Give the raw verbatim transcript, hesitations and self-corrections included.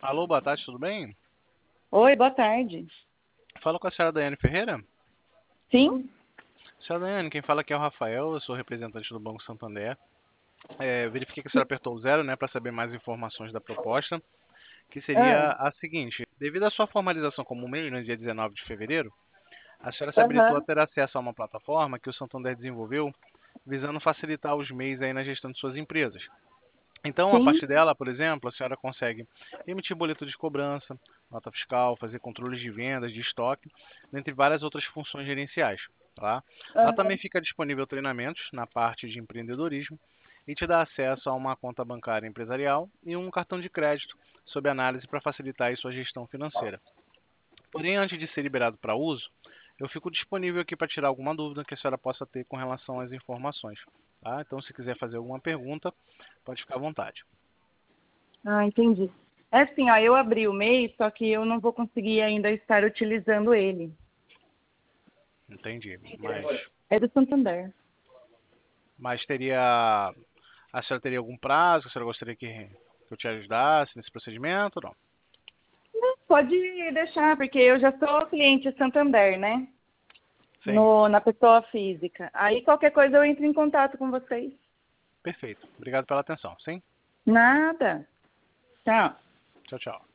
Alô, boa tarde, tudo bem? Oi, boa tarde. Fala com a senhora Daiane Ferreira. Sim? Senhora Daiane, quem fala aqui é o Rafael, eu sou representante do Banco Santander. É, verifiquei que a senhora apertou o zero, né, para saber mais informações da proposta, que Ah, seria a seguinte: devido à sua formalização como MEI no dia dezenove de fevereiro, a senhora se habilitou a aham, ter acesso a uma plataforma que o Santander desenvolveu visando facilitar os MEIs aí na gestão de suas empresas. Então, a sim, partir dela, por exemplo, a senhora consegue emitir boleto de cobrança, nota fiscal, fazer controles de vendas, de estoque, dentre várias outras funções gerenciais. Tá? Lá também aham. fica disponível treinamentos na parte de empreendedorismo e te dá acesso a uma conta bancária empresarial e um cartão de crédito sob análise para facilitar aí sua gestão financeira. Porém, antes de ser liberado para uso, eu fico disponível aqui para tirar alguma dúvida que a senhora possa ter com relação às informações. Tá? Então, se quiser fazer alguma pergunta, pode ficar à vontade. Ah, entendi. É assim, ó, eu abri o MEI, só que eu não vou conseguir ainda estar utilizando ele. Entendi. Mas, É do Santander. mas teria. A senhora teria algum prazo que a senhora gostaria que, que eu te ajudasse nesse procedimento? Ou não? Pode deixar, porque eu já sou cliente Santander, né? Sim, No, na pessoa física. Aí qualquer coisa eu entro em contato com vocês. perfeito. Obrigado pela atenção. Sim? Nada. Tchau. Tchau, tchau.